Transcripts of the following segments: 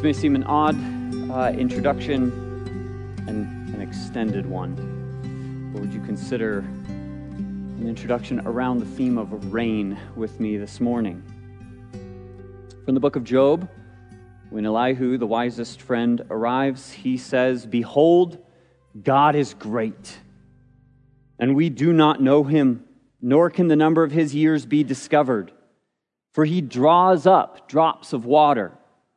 may seem an odd introduction and an extended one, but would you consider an introduction around the theme of rain with me this morning? From the book of Job, when Elihu, the wisest friend, arrives, he says, "Behold, God is great, and we do not know him, nor can the number of his years be discovered. For he draws up drops of water,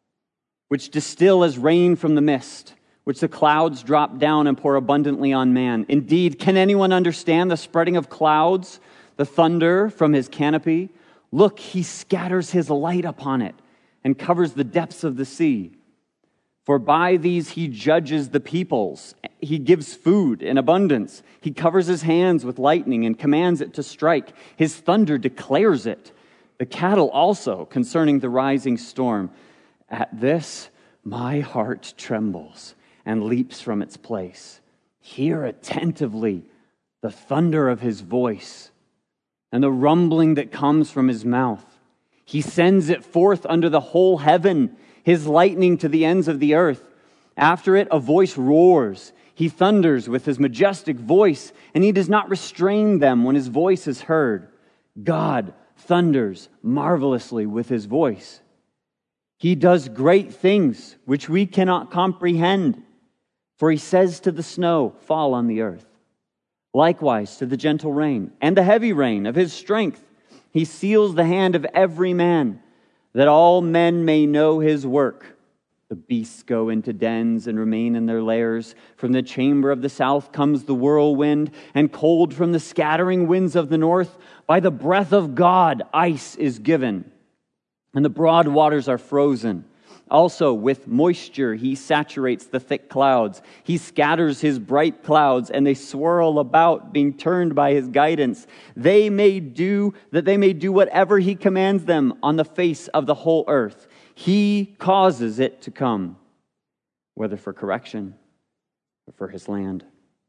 which distill as rain from the mist, which the clouds drop down and pour abundantly on man. Indeed, can anyone understand the spreading of clouds, the thunder from his canopy? Look, he scatters his light upon it and covers the depths of the sea. For by these he judges the peoples. He gives food in abundance. He covers his hands with lightning and commands it to strike. His thunder declares it. The cattle also concerning the rising storm. At this, my heart trembles and leaps from its place. Hear attentively the thunder of his voice and the rumbling that comes from his mouth. He sends it forth under the whole heaven, his lightning to the ends of the earth. After it, a voice roars. He thunders with his majestic voice, and he does not restrain them when his voice is heard. God thunders marvelously with his voice. He does great things which we cannot comprehend. For he says to the snow, fall on the earth. Likewise to the gentle rain and the heavy rain of his strength. He seals the hand of every man, that all men may know his work. The beasts go into dens and remain in their lairs. From the chamber of the south comes the whirlwind, and cold from the scattering winds of the north. By the breath of God, ice is given, and the broad waters are frozen. Also, with moisture, he saturates the thick clouds. He scatters his bright clouds, and they swirl about, being turned by his guidance. They may do whatever he commands them on the face of the whole earth. He causes it to come, whether for correction, or for his land,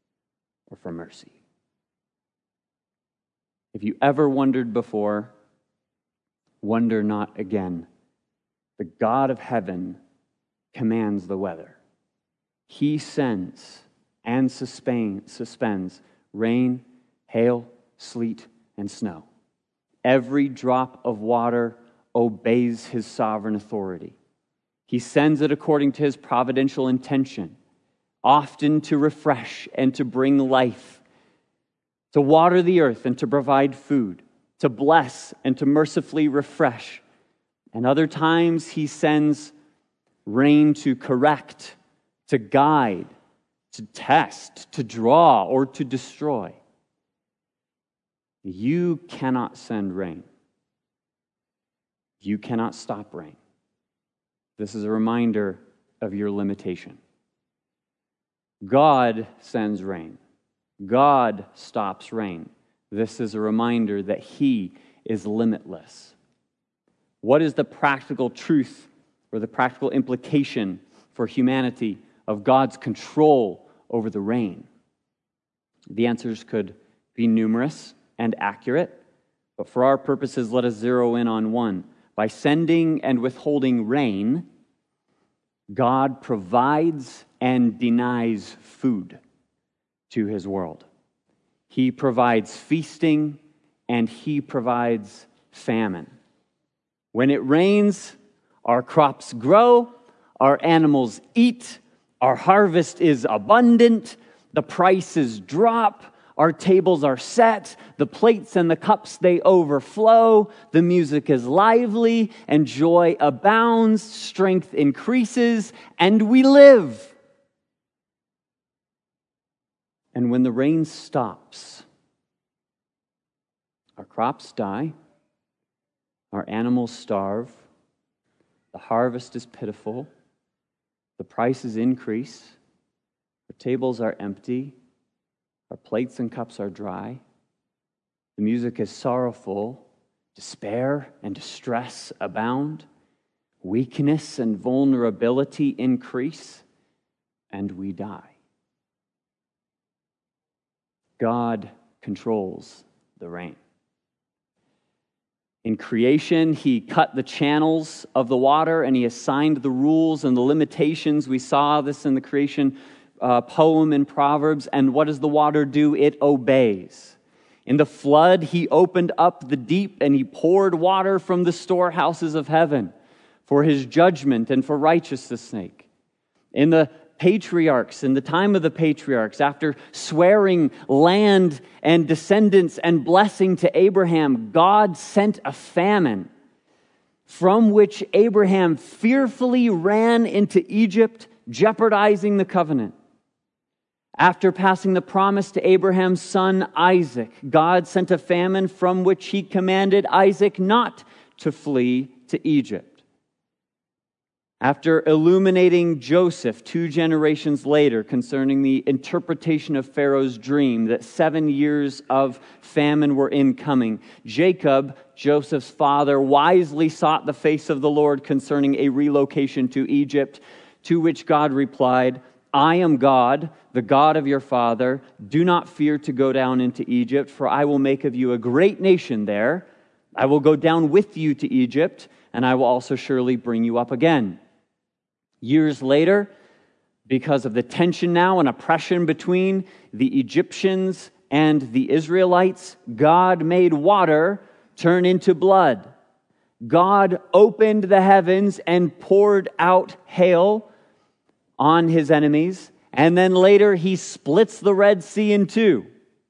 or for mercy. If you ever wondered before, wonder not again. The God of heaven commands the weather. He sends and suspends rain, hail, sleet, and snow. Every drop of water obeys his sovereign authority. He sends it according to his providential intention, often to refresh and to bring life, to water the earth and to provide food, to bless and to mercifully refresh. And other times he sends rain to correct, to guide, to test, to draw, or to destroy. You cannot send rain. You cannot stop rain. This is a reminder of your limitation. God sends rain. God stops rain. This is a reminder that he is limitless. What is the practical truth or the practical implication for humanity of God's control over the rain? The answers could be numerous and accurate, but for our purposes, let us zero in on one. By sending and withholding rain, God provides and denies food to his world. He provides feasting and he provides famine. When it rains, our crops grow, our animals eat, our harvest is abundant, the prices drop, our tables are set, the plates and the cups, they overflow, the music is lively, and joy abounds, strength increases, and we live. And when the rain stops, our crops die, our animals starve, the harvest is pitiful, the prices increase, our tables are empty, our plates and cups are dry, the music is sorrowful, despair and distress abound, weakness and vulnerability increase, and we die. God controls the rain. In creation, he cut the channels of the water and he assigned the rules and the limitations. We saw this in the creation poem in Proverbs. And what does the water do? It obeys. In the flood, he opened up the deep and he poured water from the storehouses of heaven for his judgment and for righteousness' sake. In the patriarchs, in the time of the patriarchs, after swearing land and descendants and blessing to Abraham, God sent a famine from which Abraham fearfully ran into Egypt, jeopardizing the covenant. After passing the promise to Abraham's son Isaac, God sent a famine from which he commanded Isaac not to flee to Egypt. After illuminating Joseph 2 generations later concerning the interpretation of Pharaoh's dream that 7 years of famine were incoming, Jacob, Joseph's father, wisely sought the face of the Lord concerning a relocation to Egypt, to which God replied, I am God, the God of your father. Do not fear to go down into Egypt, for I will make of you a great nation there. I will go down with you to Egypt, and I will also surely bring you up again. Years later, because of the tension now and oppression between the Egyptians and the Israelites, God made water turn into blood. God opened the heavens and poured out hail on his enemies, and then later he splits the Red Sea in two.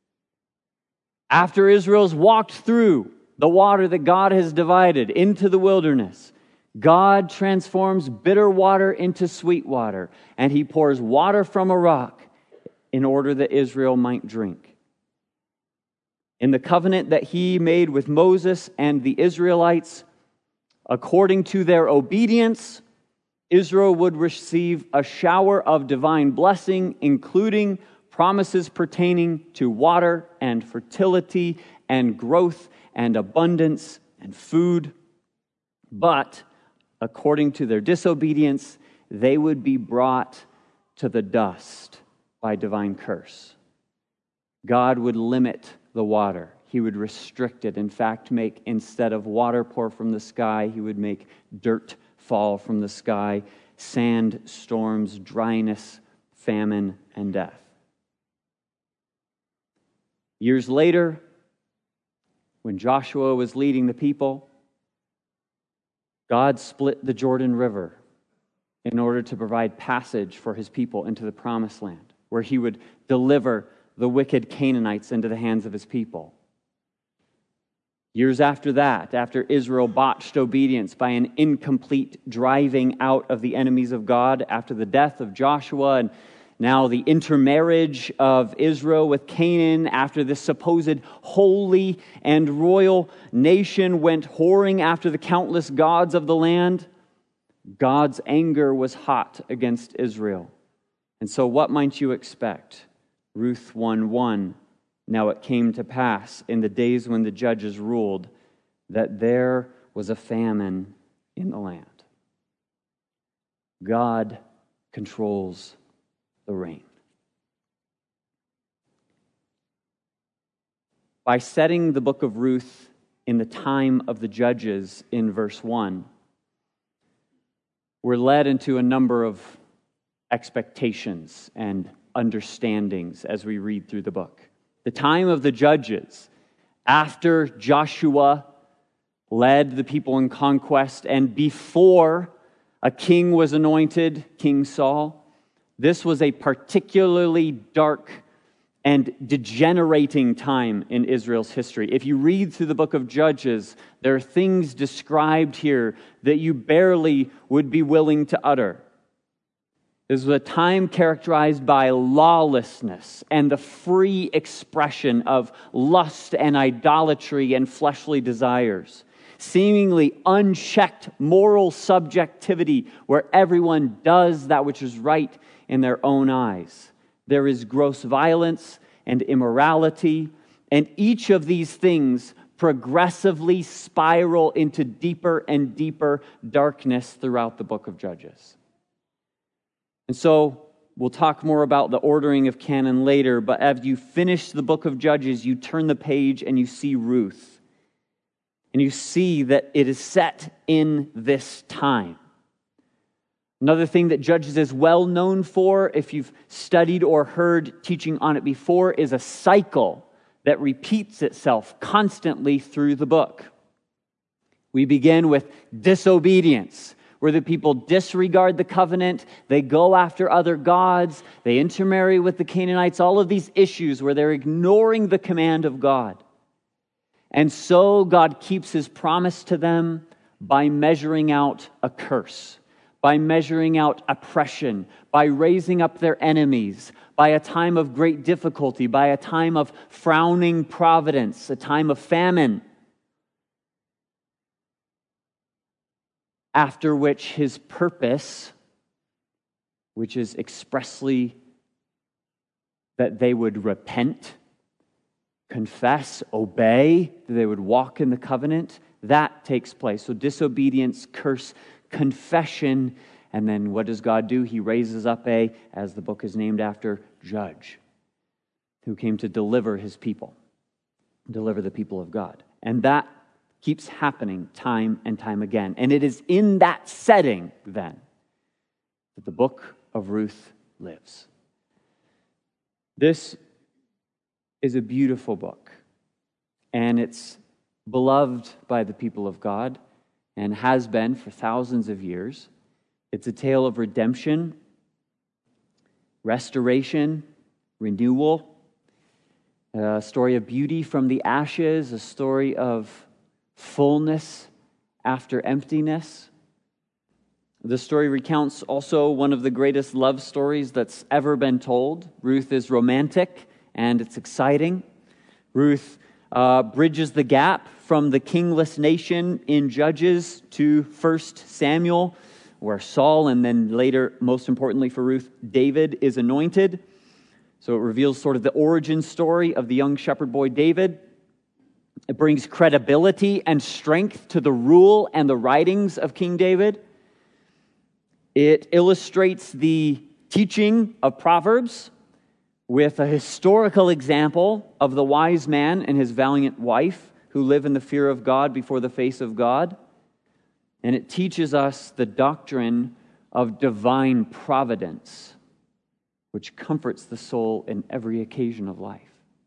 After Israel's walked through the water that God has divided into the wilderness, God transforms bitter water into sweet water, and he pours water from a rock in order that Israel might drink. In the covenant that he made with Moses and the Israelites, according to their obedience, Israel would receive a shower of divine blessing, including promises pertaining to water and fertility and growth and abundance and food. But according to their disobedience, they would be brought to the dust by divine curse. God would limit the water. He would restrict it. In fact, instead of water pour from the sky, he would make dirt fall from the sky, sand, storms, dryness, famine, and death. Years later, when Joshua was leading the people, God split the Jordan River in order to provide passage for his people into the promised land, where he would deliver the wicked Canaanites into the hands of his people. Years after that, after Israel botched obedience by an incomplete driving out of the enemies of God, after the death of Joshua and now the intermarriage of Israel with Canaan, after this supposed holy and royal nation went whoring after the countless gods of the land, God's anger was hot against Israel. And so what might you expect? Ruth 1:1, now it came to pass in the days when the judges ruled that there was a famine in the land. God controls the rain. By setting the book of Ruth in the time of the judges in verse 1, we're led into a number of expectations and understandings as we read through the book. The time of the judges, after Joshua led the people in conquest and before a king was anointed, King Saul, this was a particularly dark and degenerating time in Israel's history. If you read through the book of Judges, there are things described here that you barely would be willing to utter. This was a time characterized by lawlessness and the free expression of lust and idolatry and fleshly desires. Seemingly unchecked moral subjectivity where everyone does that which is right in their own eyes. There is gross violence and immorality, and each of these things progressively spiral into deeper and deeper darkness throughout the book of Judges. And so we'll talk more about the ordering of canon later, but as you finish the book of Judges, you turn the page and you see Ruth. And you see that it is set in this time. Another thing that Judges is well known for, if you've studied or heard teaching on it before, is a cycle that repeats itself constantly through the book. We begin with disobedience, where the people disregard the covenant, they go after other gods, they intermarry with the Canaanites, all of these issues where they're ignoring the command of God. And so God keeps his promise to them by measuring out a curse, by measuring out oppression, by raising up their enemies, by a time of great difficulty, by a time of frowning providence, a time of famine. After which his purpose, which is expressly that they would repent, confess, obey, that they would walk in the covenant, that takes place. So disobedience, curse, confession, and then what does God do? He raises up as the book is named after, judge, who came to deliver his people, deliver the people of God. And that keeps happening time and time again. And it is in that setting, then, that the book of Ruth lives. This is a beautiful book, and it's beloved by the people of God, and has been for thousands of years. It's a tale of redemption, restoration, renewal, a story of beauty from the ashes, a story of fullness after emptiness. The story recounts also one of the greatest love stories that's ever been told. Ruth is romantic and it's exciting. Ruth bridges the gap from the kingless nation in Judges to 1 Samuel, where Saul, and then later, most importantly for Ruth, David is anointed. So it reveals sort of the origin story of the young shepherd boy David. It brings credibility and strength to the rule and the writings of King David. It illustrates the teaching of Proverbs with a historical example of the wise man and his valiant wife who live in the fear of God before the face of God. And it teaches us the doctrine of divine providence, which comforts the soul in every occasion of life.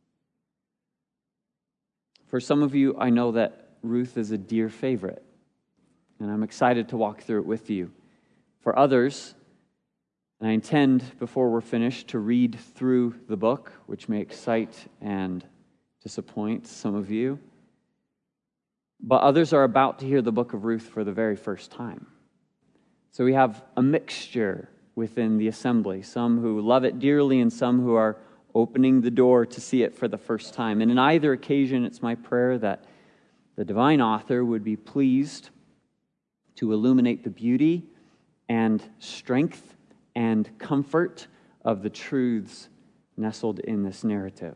For some of you, I know that Ruth is a dear favorite, and I'm excited to walk through it with you. For others, and I intend, before we're finished, to read through the book, which may excite and disappoint some of you. But others are about to hear the book of Ruth for the very first time. So we have a mixture within the assembly, some who love it dearly and some who are opening the door to see it for the first time. And in either occasion, it's my prayer that the divine author would be pleased to illuminate the beauty and strength and comfort of the truths nestled in this narrative.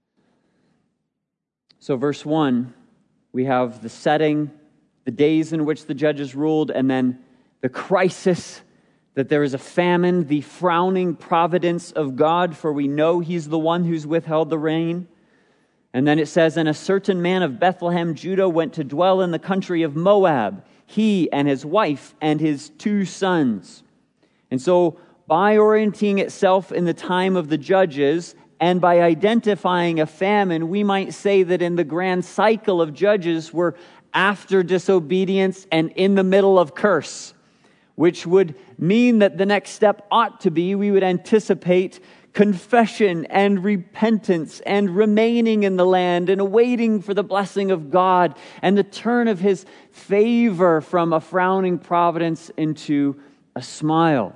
So verse 1, we have the setting, the days in which the judges ruled, and then the crisis that there is a famine, the frowning providence of God, for we know he's the one who's withheld the rain. And then it says, and a certain man of Bethlehem, Judah, went to dwell in the country of Moab, he and his wife and his 2 sons. And so by orienting itself in the time of the judges and by identifying a famine, we might say that in the grand cycle of judges, we're after disobedience and in the middle of curse, which would mean that the next step ought to be, we would anticipate confession and repentance and remaining in the land and awaiting for the blessing of God and the turn of his favor from a frowning providence into a smile.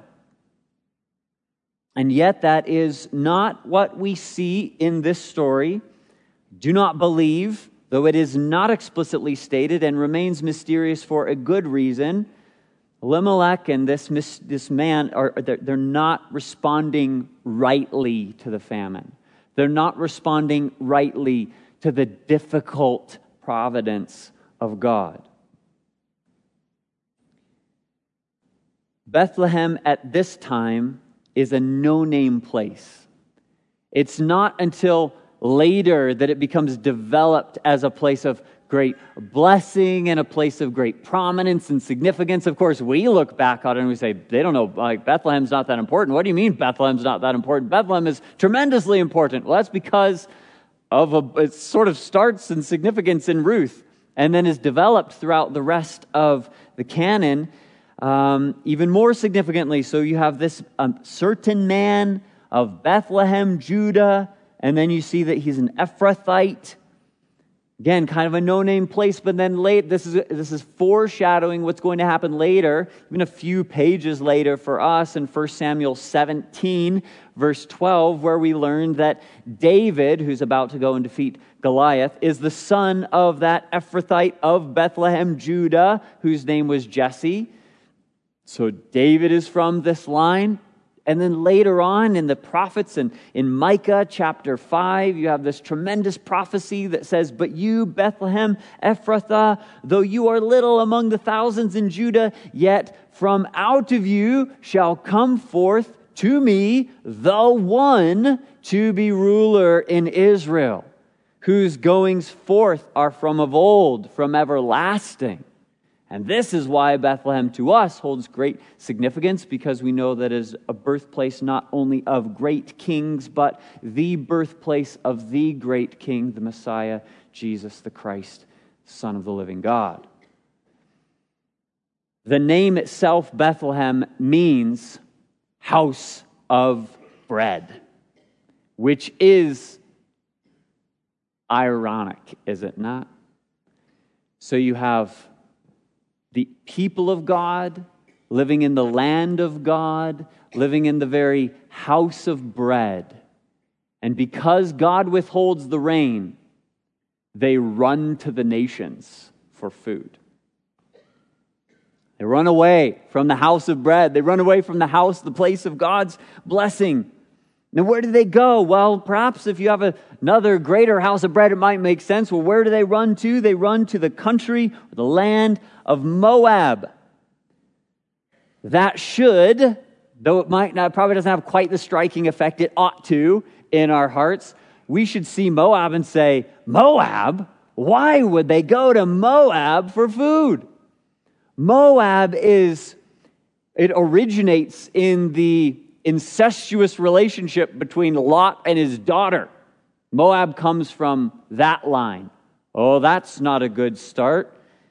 And yet that is not what we see in this story. Do not believe, though it is not explicitly stated and remains mysterious for a good reason, Elimelech and this man, they're not responding rightly to the famine. They're not responding rightly to the difficult providence of God. Bethlehem at this time is a no-name place. It's not until later that it becomes developed as a place of great blessing and a place of great prominence and significance. Of course, we look back on it and we say, they don't know, like, Bethlehem's not that important. What do you mean Bethlehem's not that important? Bethlehem is tremendously important. Well, that's because it sort of starts in significance in Ruth and then is developed throughout the rest of the canon, even more significantly. So you have this certain man of Bethlehem, Judah, and then you see that he's an Ephrathite. Again, kind of a no-name place, but then this is foreshadowing what's going to happen later, even a few pages later for us in 1 Samuel 17, verse 12, where we learn that David, who's about to go and defeat Goliath, is the son of that Ephrathite of Bethlehem, Judah, whose name was Jesse. So David is from this line. And then later on in the prophets and in Micah chapter 5, you have this tremendous prophecy that says, "But you, Bethlehem Ephrathah, though you are little among the thousands in Judah, yet from out of you shall come forth to me the one to be ruler in Israel, whose goings forth are from of old, from everlasting." And this is why Bethlehem to us holds great significance, because we know that it is a birthplace not only of great kings, but the birthplace of the great King, the Messiah, Jesus the Christ, Son of the living God. The name itself, Bethlehem, means house of bread, which is ironic, is it not? So you have the people of God, living in the land of God, living in the very house of bread. And because God withholds the rain, they run to the nations for food. They run away from the house of bread. They run away from the house, the place of God's blessing. Now, where do they go? Well, perhaps if you have another greater house of bread, it might make sense. Well, where do they run to? They run to the country, the land of Moab. That should, though it might not, probably doesn't have quite the striking effect it ought to in our hearts, we should see Moab and say, Moab? Why would they go to Moab for food? Moab it originates in the incestuous relationship between Lot and his daughter. Moab comes from that line. Oh, that's not a good start.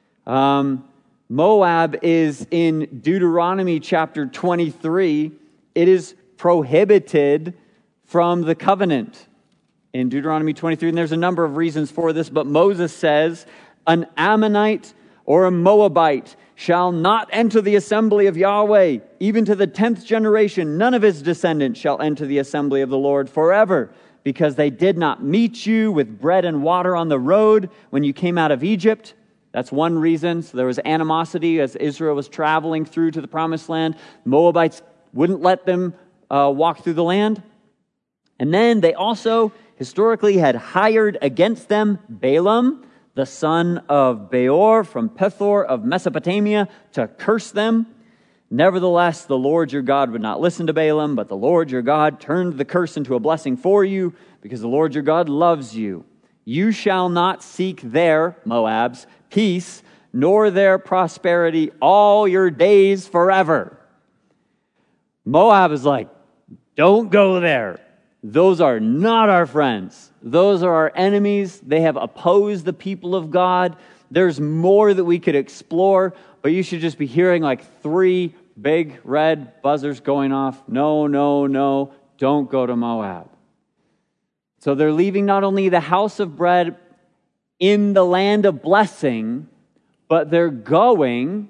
Moab is in Deuteronomy chapter 23. It is prohibited from the covenant in Deuteronomy 23. And there's a number of reasons for this, but Moses says, "An Ammonite or a Moabite shall not enter the assembly of Yahweh, even to the 10th generation. None of his descendants shall enter the assembly of the Lord forever, because they did not meet you with bread and water on the road when you came out of Egypt." That's one reason. So there was animosity as Israel was traveling through to the promised land. Moabites wouldn't let them walk through the land. And then they also historically had hired against them Balaam, the son of Beor from Pethor of Mesopotamia, to curse them. Nevertheless, the Lord your God would not listen to Balaam, but the Lord your God turned the curse into a blessing for you, because the Lord your God loves you. You shall not seek their, Moab's, peace, nor their prosperity all your days forever. Moab is like, don't go there. Those are not our friends. Those are our enemies. They have opposed the people of God. There's more that we could explore, but you should just be hearing like 3 big red buzzers going off. No, no, no, don't go to Moab. So they're leaving not only the house of bread in the land of blessing, but they're going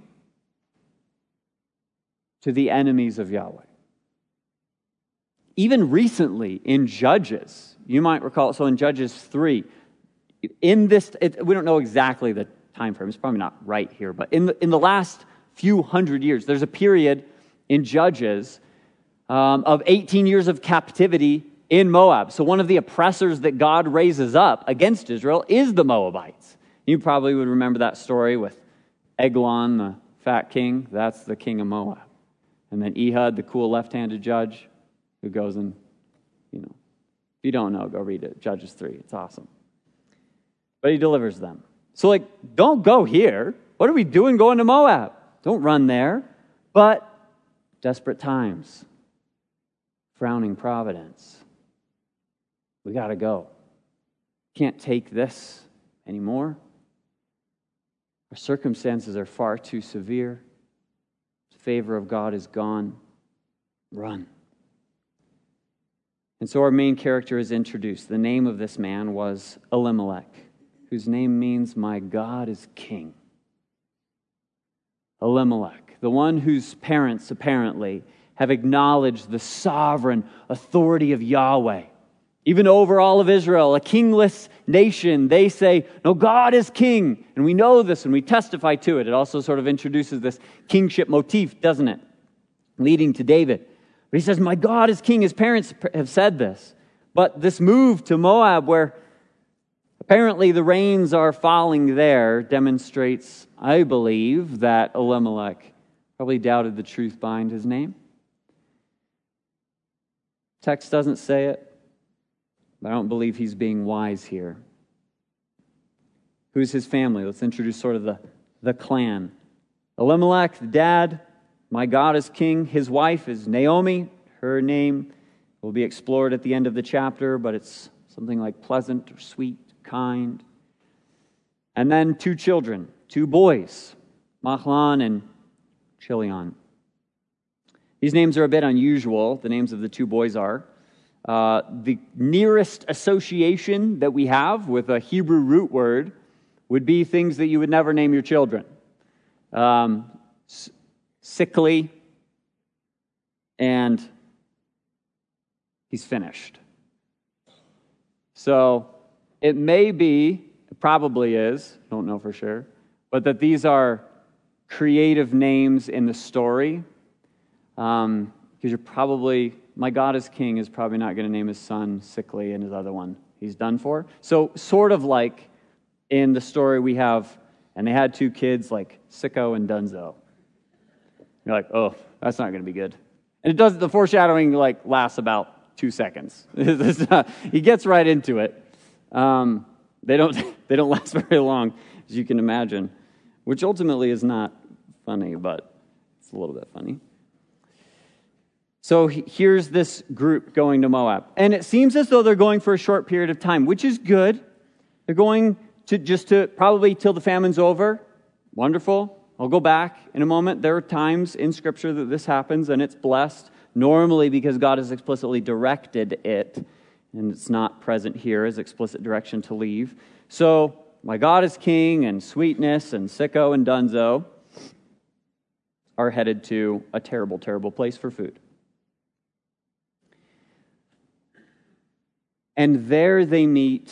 to the enemies of Yahweh. Even recently in Judges, you might recall, so in Judges 3, in this, we don't know exactly the time frame, it's probably not right here, but in the last few hundred years, there's a period in Judges of 18 years of captivity in Moab. So one of the oppressors that God raises up against Israel is the Moabites. You probably would remember that story with Eglon, the fat king. That's the king of Moab. And then Ehud, the cool left-handed judge, who goes and, if you don't know, go read it. Judges 3. It's awesome. But he delivers them. So don't go here. What are we doing going to Moab? Don't run there. But desperate times, frowning providence. We got to go. Can't take this anymore. Our circumstances are far too severe. The favor of God is gone. Run. And so our main character is introduced. The name of this man was Elimelech, whose name means, my God is king. Elimelech, the one whose parents apparently have acknowledged the sovereign authority of Yahweh. Even over all of Israel, a kingless nation, they say, no, God is king. And we know this and we testify to it. It also sort of introduces this kingship motif, doesn't it? Leading to David. But he says, my God is king. His parents have said this. But this move to Moab, where apparently the rains are falling there, demonstrates, I believe, that Elimelech probably doubted the truth behind his name. Text doesn't say it, but I don't believe he's being wise here. Who's his family? Let's introduce sort of the clan. Elimelech, the dad, my God is king. His wife is Naomi. Her name will be explored at the end of the chapter, but it's something like pleasant or sweet, kind. And then 2 children, 2 boys, Mahlon and Chilion. These names are a bit unusual. The names of the 2 boys are. The nearest association that we have with a Hebrew root word would be things that you would never name your children. Sickly, and he's finished. So it may be, it probably is, don't know for sure, but that these are creative names in the story. Because you're probably, my God is king is probably not going to name his son Sickly and his other one he's done for. So sort of like in the story we have, and they had 2 kids like Sicko and Dunzo. You're like, oh, that's not going to be good. And it does, the foreshadowing lasts about 2 seconds. He gets right into it. They don't last very long, as you can imagine, which ultimately is not funny, but it's a little bit funny. So here's this group going to Moab. And it seems as though they're going for a short period of time, which is good. They're going to probably till the famine's over. Wonderful. I'll go back in a moment. There are times in Scripture that this happens and it's blessed, normally because God has explicitly directed it, and it's not present here as explicit direction to leave. So, my God is king, and sweetness, and Sicko, and Dunzo are headed to a terrible, terrible place for food. And there they meet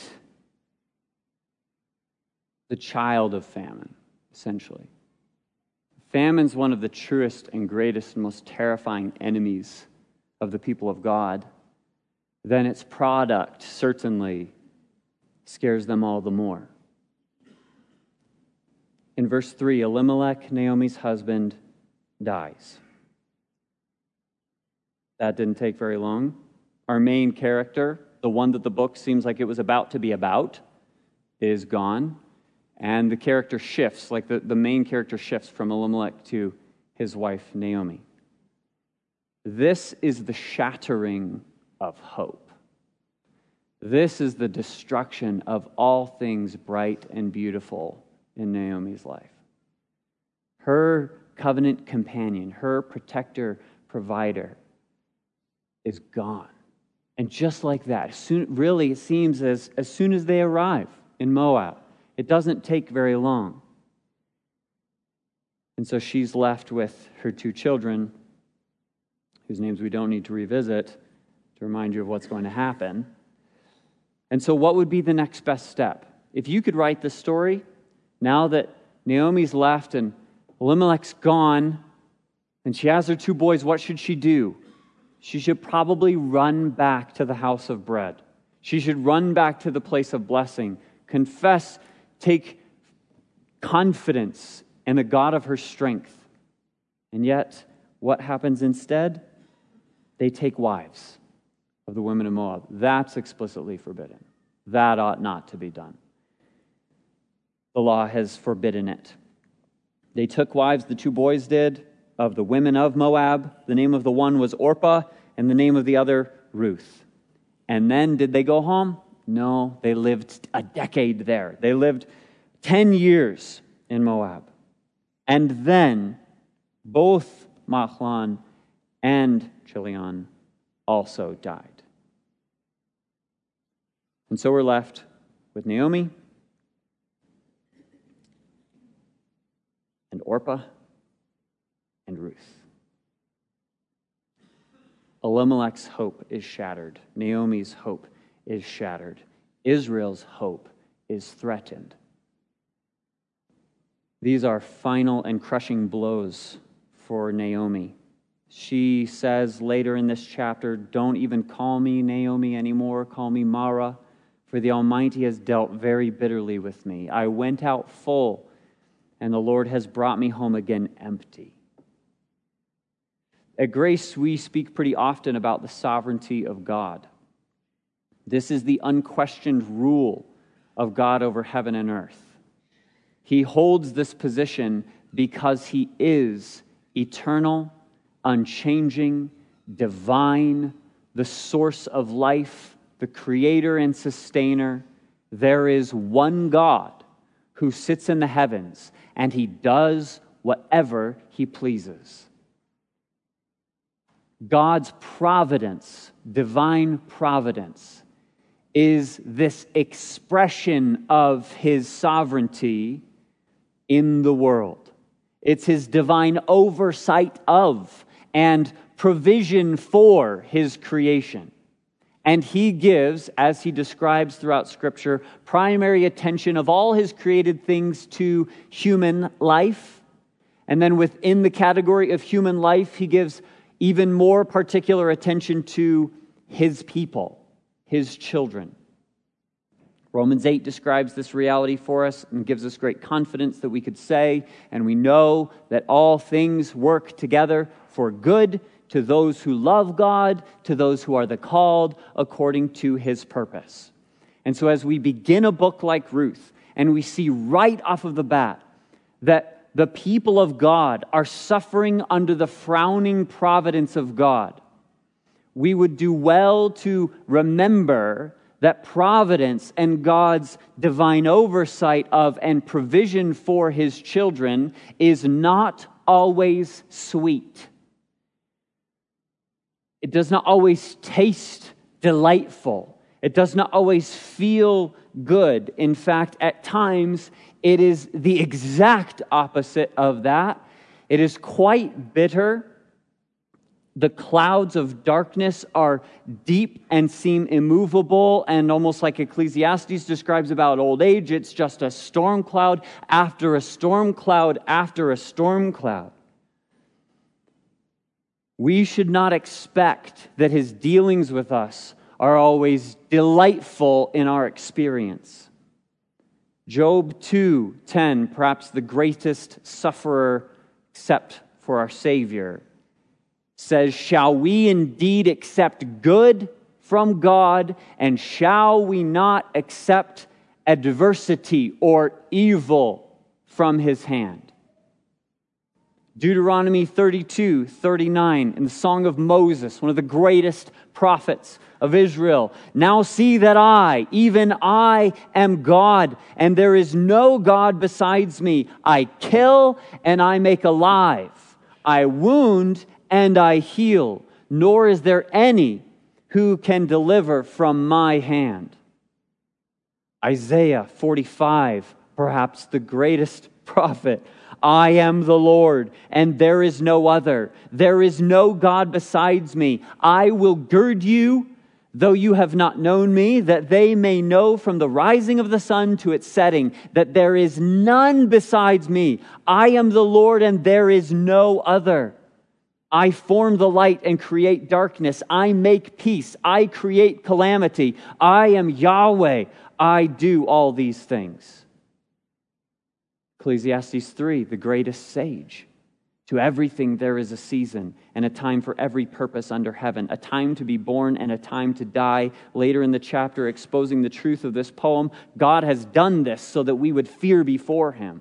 the child of famine, essentially. Famine's one of the truest and greatest and most terrifying enemies of the people of God. Then its product certainly scares them all the more. In verse 3, Elimelech, Naomi's husband, dies. That didn't take very long. Our main character, the one that the book seems like it was about to be about, is gone. And the character shifts, like the main character shifts from Elimelech to his wife, Naomi. This is the shattering of hope. This is the destruction of all things bright and beautiful in Naomi's life. Her covenant companion, her protector, provider, is gone. And just like that, it seems as soon as they arrive in Moab, it doesn't take very long. And so she's left with her 2 children, whose names we don't need to revisit to remind you of what's going to happen. And so what would be the next best step? If you could write this story, now that Naomi's left and Elimelech's gone, and she has her 2 boys, what should she do? She should probably run back to the house of bread. She should run back to the place of blessing, confess, take confidence in the God of her strength. And yet, what happens instead? They take wives of the women of Moab. That's explicitly forbidden. That ought not to be done. the law has forbidden it. They took wives, the two boys did, of the women of Moab. The name of the one was Orpah, and the name of the other, Ruth. And then did they go home? No, they lived a decade there. They lived 10 years in Moab. And then both Mahlon and Chilion also died. And so we're left with Naomi and Orpah and Ruth. Elimelech's hope is shattered. Naomi's hope is shattered. Israel's hope is threatened. These are final and crushing blows for Naomi. She says later in this chapter, "Don't even call me Naomi anymore. Call me Mara, for the Almighty has dealt very bitterly with me. I went out full, and the Lord has brought me home again empty." At Grace, we speak pretty often about the sovereignty of God. This is the unquestioned rule of God over heaven and earth. He holds this position because He is eternal, unchanging, divine, the source of life, the creator and sustainer. There is one God who sits in the heavens, and He does whatever He pleases. God's providence, divine providence, is this expression of His sovereignty in the world. It's His divine oversight of and provision for His creation. And He gives, as He describes throughout Scripture, primary attention of all His created things to human life. And then within the category of human life, He gives even more particular attention to His people, His children. Romans 8 describes this reality for us and gives us great confidence that we could say, and we know that all things work together for good to those who love God, to those who are the called according to His purpose. And so as we begin a book like Ruth, and we see right off of the bat that the people of God are suffering under the frowning providence of God, we would do well to remember that providence and God's divine oversight of and provision for His children is not always sweet. It does not always taste delightful. It does not always feel good. In fact, at times, it is the exact opposite of that. It is quite bitter. The clouds of darkness are deep and seem immovable, and almost like Ecclesiastes describes about old age, it's just a storm cloud after a storm cloud after a storm cloud. We should not expect that His dealings with us are always delightful in our experience. Job 2:10, perhaps the greatest sufferer except for our Savior, says, "Shall we indeed accept good from God, and shall we not accept adversity or evil from His hand?" Deuteronomy 32:39, in the Song of Moses, one of the greatest prophets of Israel. "Now see that I, even I, am God, and there is no God besides me. I kill and I make alive. I wound and I heal. Nor is there any who can deliver from my hand." Isaiah 45, perhaps the greatest prophet. "I am the Lord, and there is no other. There is no God besides me. I will gird you, though you have not known me, that they may know from the rising of the sun to its setting, that there is none besides me. I am the Lord, and there is no other. I form the light and create darkness. I make peace. I create calamity. I am Yahweh. I do all these things." Ecclesiastes 3, the greatest sage, To everything there is a season and a time for every purpose under heaven, a time to be born and a time to die. Later in the chapter, exposing the truth of this poem, God has done this so that we would fear before him.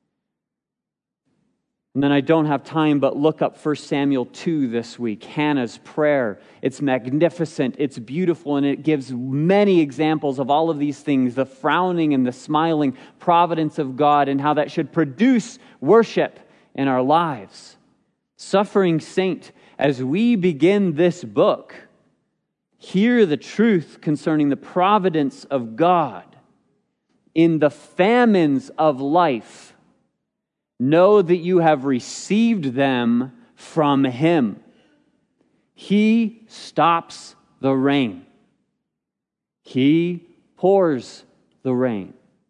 And then I don't have time, but look up 1 Samuel 2 this week, Hannah's prayer. It's magnificent, it's beautiful, and it gives many examples of all of these things, the frowning and the smiling providence of God, and how that should produce worship in our lives. Suffering saint, as we begin this book, hear the truth concerning the providence of God in the famines of life. Know that you have received them from him. He stops the rain. He pours the rain.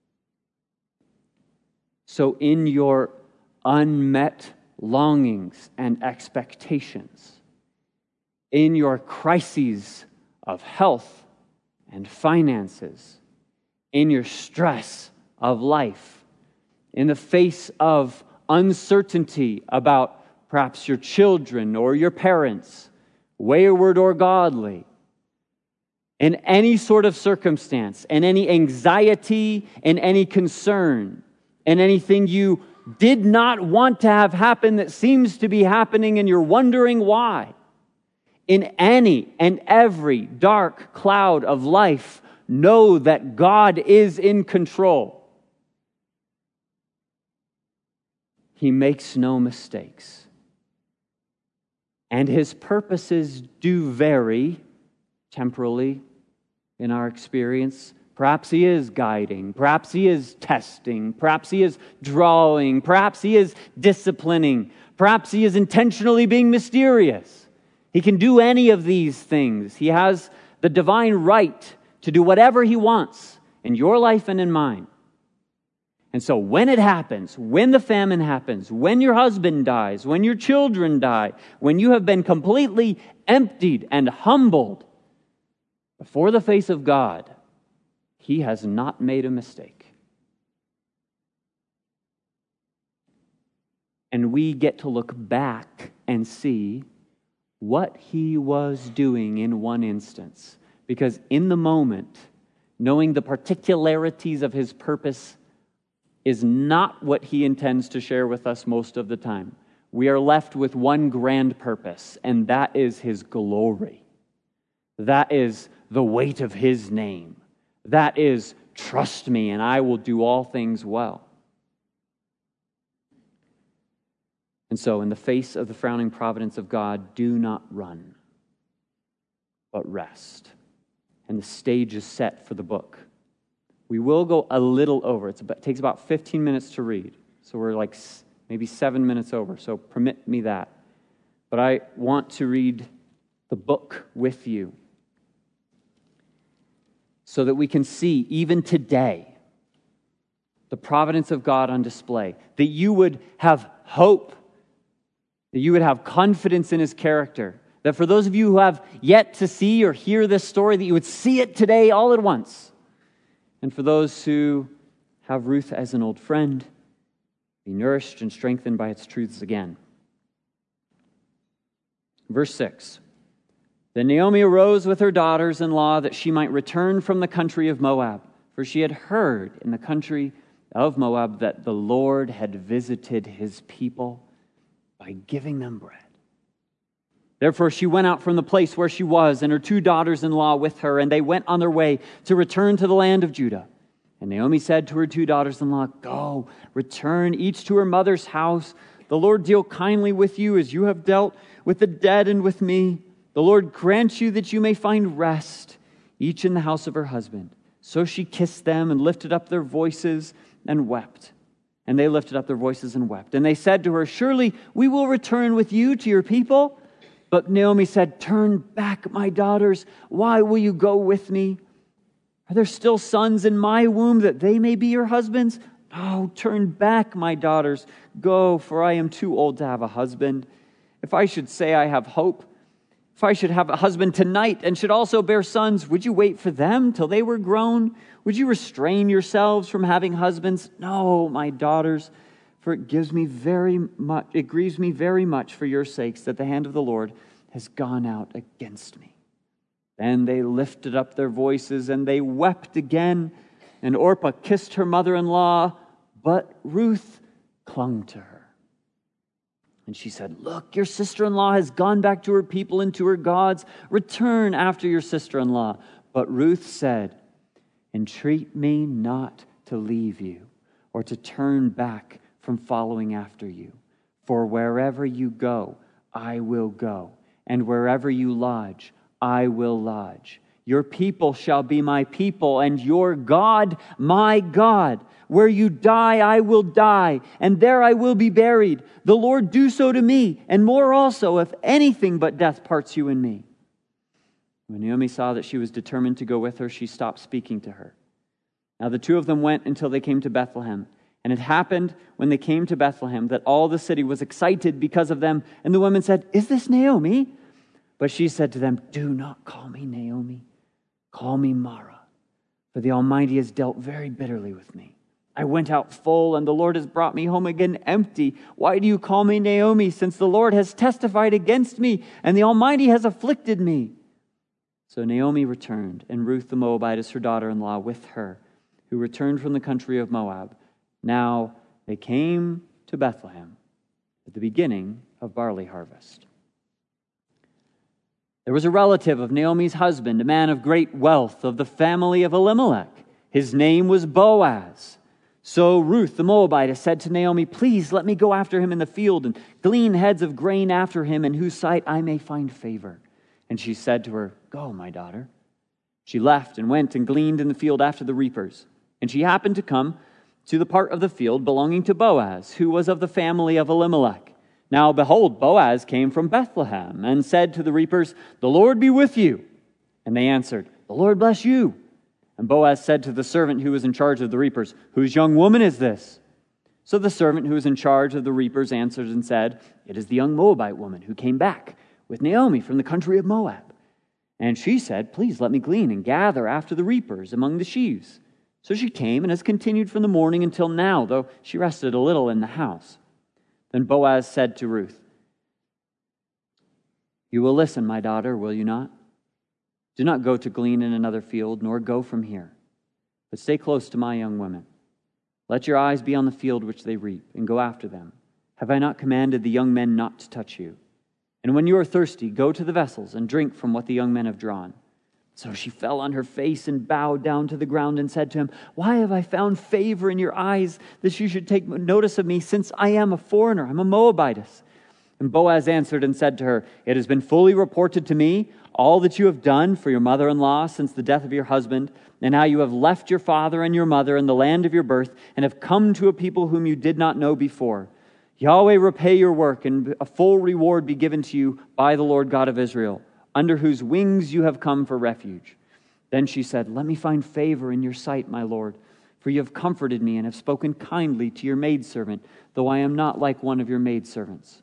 So in your unmet longings and expectations, in your crises of health and finances, in your stress of life, in the face of uncertainty about perhaps your children or your parents, wayward or godly, in any sort of circumstance, in any anxiety, in any concern, in anything you did not want to have happen that seems to be happening and you're wondering why. In any and every dark cloud of life, know that God is in control. He makes no mistakes. And his purposes do vary temporally in our experience. Perhaps he is guiding. Perhaps he is testing. Perhaps he is drawing. Perhaps he is disciplining. Perhaps he is intentionally being mysterious. He can do any of these things. He has the divine right to do whatever he wants in your life and in mine. And so when it happens, when the famine happens, when your husband dies, when your children die, when you have been completely emptied and humbled before the face of God, he has not made a mistake. And we get to look back and see what he was doing in one instance. Because in the moment, knowing the particularities of his purpose is not what he intends to share with us most of the time. We are left with one grand purpose, and that is his glory. That is the weight of his name. That is, trust me, and I will do all things well. And so, in the face of the frowning providence of God, do not run, but rest. And the stage is set for the book. We will go a little over. It takes about 15 minutes to read. So we're like maybe 7 minutes over. So permit me that. But I want to read the book with you so that we can see, even today, the providence of God on display. That you would have hope. That you would have confidence in his character. That for those of you who have yet to see or hear this story, that you would see it today all at once. And for those who have Ruth as an old friend, be nourished and strengthened by its truths again. Verse 6. Then Naomi arose with her daughters-in-law that she might return from the country of Moab, for she had heard in the country of Moab that the Lord had visited his people by giving them bread. Therefore she went out from the place where she was, and her 2 daughters-in-law with her, and they went on their way to return to the land of Judah. And Naomi said to her 2 daughters-in-law, Go, return each to her mother's house. The Lord deal kindly with you as you have dealt with the dead and with me. The Lord grant you that you may find rest, each in the house of her husband. So she kissed them and lifted up their voices and wept. And they lifted up their voices and wept. And they said to her, Surely we will return with you to your people. But Naomi said, Turn back, my daughters. Why will you go with me? Are there still sons in my womb that they may be your husbands? No, turn back, my daughters. Go, for I am too old to have a husband. If I should say I have hope, if I should have a husband tonight and should also bear sons, would you wait for them till they were grown? Would you restrain yourselves from having husbands? No, my daughters. For it grieves me very much for your sakes that the hand of the Lord has gone out against me." Then they lifted up their voices and they wept again. And Orpah kissed her mother-in-law, but Ruth clung to her. And she said, "Look, your sister-in-law has gone back to her people and to her gods. Return after your sister-in-law." But Ruth said, "Entreat me not to leave you or to turn back from following after you. For wherever you go, I will go, and wherever you lodge, I will lodge. Your people shall be my people, and your God, my God. Where you die, I will die, and there I will be buried. The Lord do so to me, and more also, if anything but death parts you and me." When Naomi saw that she was determined to go with her, she stopped speaking to her. Now the two of them went until they came to Bethlehem. And it happened when they came to Bethlehem that all the city was excited because of them. And the women said, "Is this Naomi?" But she said to them, "Do not call me Naomi. Call me Mara, for the Almighty has dealt very bitterly with me. I went out full, and the Lord has brought me home again empty. Why do you call me Naomi, since the Lord has testified against me, and the Almighty has afflicted me?" So Naomi returned, and Ruth the Moabitess, her daughter-in-law, with her, who returned from the country of Moab. Now they came to Bethlehem at the beginning of barley harvest. There was a relative of Naomi's husband, a man of great wealth, of the family of Elimelech. His name was Boaz. So Ruth the Moabitess said to Naomi, "Please let me go after him in the field and glean heads of grain after him, in whose sight I may find favor." And she said to her, "Go, my daughter." She left and went and gleaned in the field after the reapers. And she happened to come to the part of the field belonging to Boaz, who was of the family of Elimelech. Now behold, Boaz came from Bethlehem and said to the reapers, "The Lord be with you." And they answered, "The Lord bless you." And Boaz said to the servant who was in charge of the reapers, "Whose young woman is this?" So the servant who was in charge of the reapers answered and said, "It is the young Moabite woman who came back with Naomi from the country of Moab. And she said, 'Please let me glean and gather after the reapers among the sheaves.' So she came and has continued from the morning until now, though she rested a little in the house." Then Boaz said to Ruth, "You will listen, my daughter, will you not? Do not go to glean in another field, nor go from here, but stay close to my young women. Let your eyes be on the field which they reap, and go after them. Have I not commanded the young men not to touch you? And when you are thirsty, go to the vessels and drink from what the young men have drawn." So she fell on her face and bowed down to the ground and said to him, "Why have I found favor in your eyes that you should take notice of me, since I am a foreigner? I'm a Moabitess." And Boaz answered and said to her, "It has been fully reported to me all that you have done for your mother-in-law since the death of your husband, and how you have left your father and your mother and the land of your birth, and have come to a people whom you did not know before. Yahweh repay your work, and a full reward be given to you by the Lord God of Israel, under whose wings you have come for refuge." Then she said, "Let me find favor in your sight, my Lord, for you have comforted me and have spoken kindly to your maidservant, though I am not like one of your maidservants."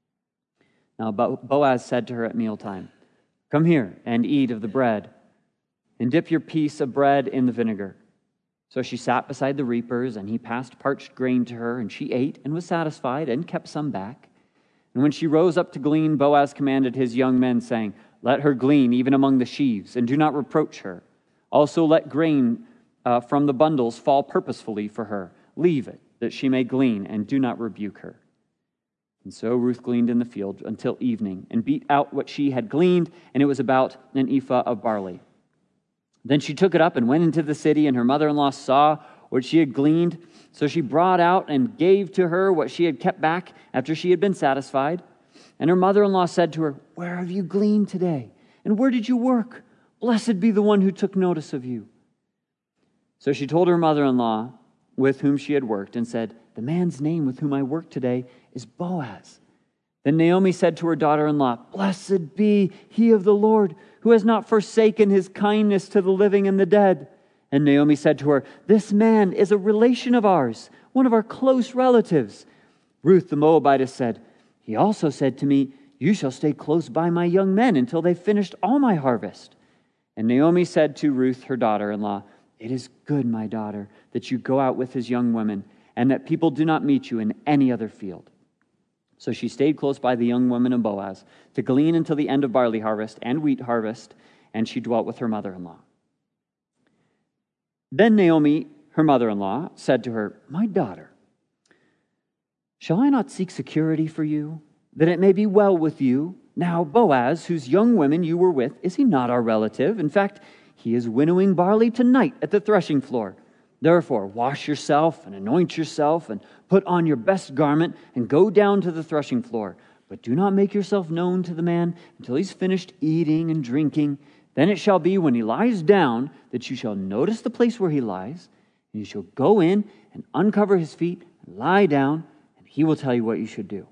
Now Boaz said to her at mealtime, "Come here and eat of the bread, and dip your piece of bread in the vinegar." So she sat beside the reapers, and he passed parched grain to her, and she ate and was satisfied and kept some back. And when she rose up to glean, Boaz commanded his young men, saying, "Let her glean even among the sheaves, and do not reproach her. Also let grain from the bundles fall purposefully for her. Leave it, that she may glean, and do not rebuke her." And so Ruth gleaned in the field until evening, and beat out what she had gleaned, and it was about an ephah of barley. Then she took it up and went into the city, and her mother-in-law saw what she had gleaned. So she brought out and gave to her what she had kept back after she had been satisfied. And her mother-in-law said to her, "Where have you gleaned today? And where did you work? Blessed be the one who took notice of you." So she told her mother-in-law with whom she had worked, and said, "The man's name with whom I worked today is Boaz." Then Naomi said to her daughter-in-law, "Blessed be he of the Lord, who has not forsaken his kindness to the living and the dead." And Naomi said to her, "This man is a relation of ours, one of our close relatives." Ruth the Moabitess said, "He also said to me, 'You shall stay close by my young men until they've finished all my harvest.'" And Naomi said to Ruth her daughter-in-law, "It is good, my daughter, that you go out with his young women, and that people do not meet you in any other field." So she stayed close by the young woman of Boaz to glean until the end of barley harvest and wheat harvest, and she dwelt with her mother-in-law. Then Naomi, her mother-in-law, said to her, "My daughter, shall I not seek security for you, that it may be well with you? Now Boaz, whose young women you were with, is he not our relative? In fact, he is winnowing barley tonight at the threshing floor. Therefore, wash yourself and anoint yourself and put on your best garment and go down to the threshing floor. But do not make yourself known to the man until he's finished eating and drinking. Then it shall be when he lies down that you shall notice the place where he lies, and you shall go in and uncover his feet and lie down, and he will tell you what you should do."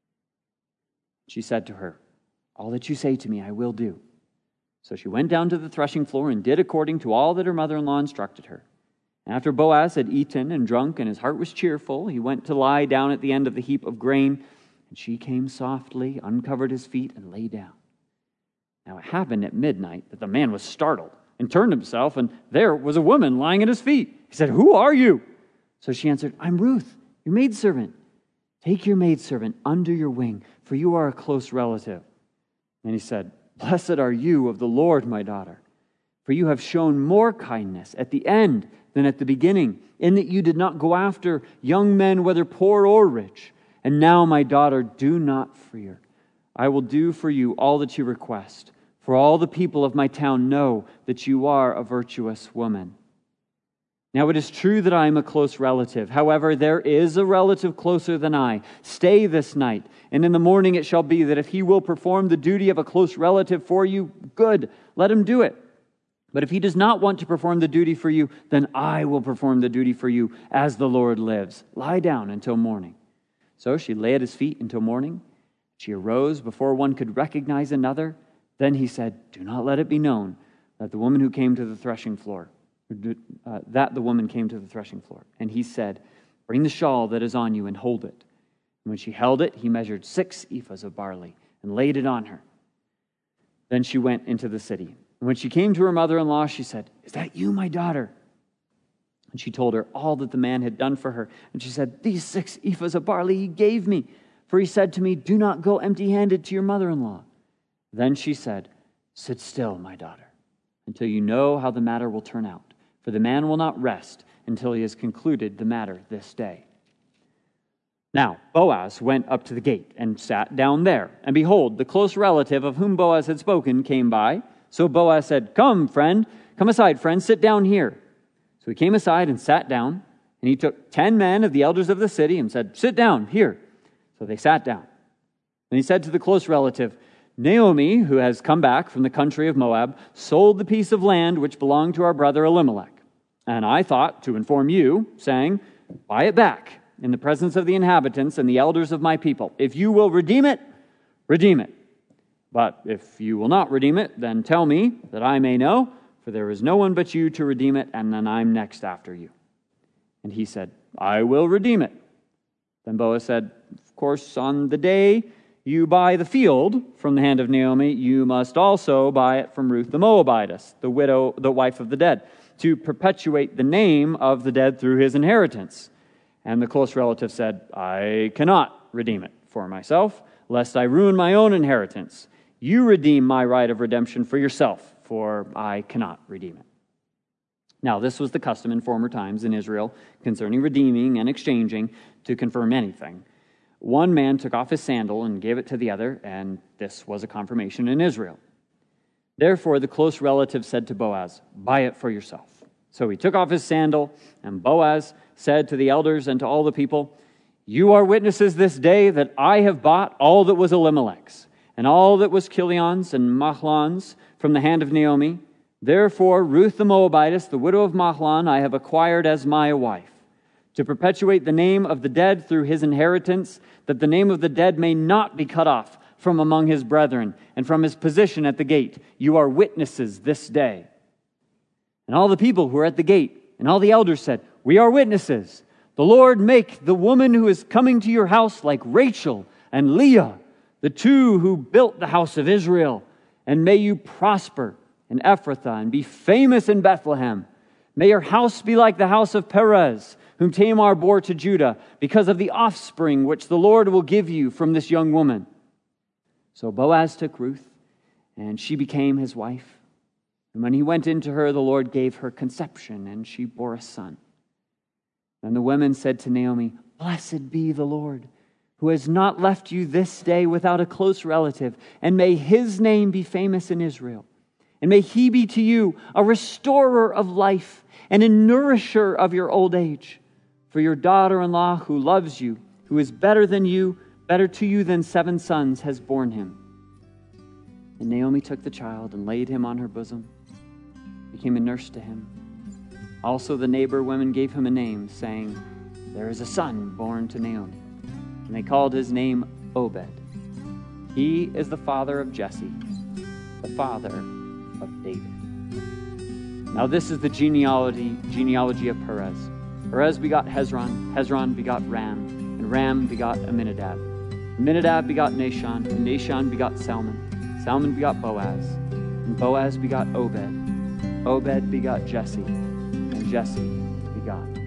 She said to her, "All that you say to me I will do." So she went down to the threshing floor and did according to all that her mother-in-law instructed her. After Boaz had eaten and drunk, and his heart was cheerful, he went to lie down at the end of the heap of grain, and she came softly, uncovered his feet, and lay down. Now it happened at midnight that the man was startled and turned himself, and there was a woman lying at his feet. He said, "Who are you?" So she answered, "I'm Ruth, your maidservant. Take your maidservant under your wing, for you are a close relative." And he said, "Blessed are you of the Lord, my daughter, for you have shown more kindness at the end than at the beginning, in that you did not go after young men, whether poor or rich. And now, my daughter, do not fear. I will do for you all that you request, for all the people of my town know that you are a virtuous woman. Now it is true that I am a close relative. However, there is a relative closer than I. Stay this night, and in the morning it shall be that if he will perform the duty of a close relative for you, good, let him do it. But if he does not want to perform the duty for you, then I will perform the duty for you, as the Lord lives. Lie down until morning." So she lay at his feet until morning. She arose before one could recognize another. Then he said, "Do not let it be known that the woman came to the threshing floor. And he said, "Bring the shawl that is on you and hold it." And when she held it, he measured 6 ephahs of barley and laid it on her. Then she went into the city. And when she came to her mother-in-law, she said, "Is that you, my daughter?" And she told her all that the man had done for her. And she said, "These 6 ephahs of barley he gave me, for he said to me, 'Do not go empty-handed to your mother-in-law.'" Then she said, "Sit still, my daughter, until you know how the matter will turn out. For the man will not rest until he has concluded the matter this day." Now Boaz went up to the gate and sat down there. And behold, the close relative of whom Boaz had spoken came by. So Boaz said, Come aside, friend, sit down here." So he came aside and sat down, and he took 10 men of the elders of the city and said, "Sit down here." So they sat down. Then he said to the close relative, "Naomi, who has come back from the country of Moab, sold the piece of land which belonged to our brother Elimelech. And I thought to inform you, saying, 'Buy it back in the presence of the inhabitants and the elders of my people. If you will redeem it, redeem it. But if you will not redeem it, then tell me, that I may know, for there is no one but you to redeem it, and then I'm next after you.' And he said, 'I will redeem it.' Then Boaz said, 'Of course, on the day you buy the field from the hand of Naomi, you must also buy it from Ruth the Moabitess, the wife of the dead, to perpetuate the name of the dead through his inheritance.' And the close relative said, 'I cannot redeem it for myself, lest I ruin my own inheritance. You redeem my right of redemption for yourself, for I cannot redeem it.' Now this was the custom in former times in Israel concerning redeeming and exchanging to confirm anything. One man took off his sandal and gave it to the other, and this was a confirmation in Israel. Therefore the close relative said to Boaz, 'Buy it for yourself.' So he took off his sandal, and Boaz said to the elders and to all the people, 'You are witnesses this day that I have bought all that was Elimelech's, and all that was Chilion's and Mahlon's from the hand of Naomi. Therefore Ruth the Moabitess, the widow of Mahlon, I have acquired as my wife, to perpetuate the name of the dead through his inheritance, that the name of the dead may not be cut off from among his brethren, and from his position at the gate. You are witnesses this day.' And all the people who were at the gate and all the elders said, 'We are witnesses. The Lord make the woman who is coming to your house like Rachel and Leah, the two who built the house of Israel. And may you prosper in Ephrathah and be famous in Bethlehem. May your house be like the house of Perez, whom Tamar bore to Judah, because of the offspring which the Lord will give you from this young woman." So Boaz took Ruth, and she became his wife. And when he went into her, the Lord gave her conception, and she bore a son. Then the women said to Naomi, "Blessed be the Lord, who has not left you this day without a close relative, and may his name be famous in Israel. And may he be to you a restorer of life and a nourisher of your old age. For your daughter-in-law who loves you, who is better to you than 7 sons, has borne him." And Naomi took the child and laid him on her bosom, became a nurse to him. Also the neighbor women gave him a name, saying, "There is a son born to Naomi." And they called his name Obed. He is the father of Jesse, the father of David. Now this is the genealogy of Perez. Perez begot Hezron, Hezron begot Ram, and Ram begot Amminadab. Amminadab begot Nahshon, and Nahshon begot Salmon. Salmon begot Boaz, and Boaz begot Obed. Obed begot Jesse, and Jesse begot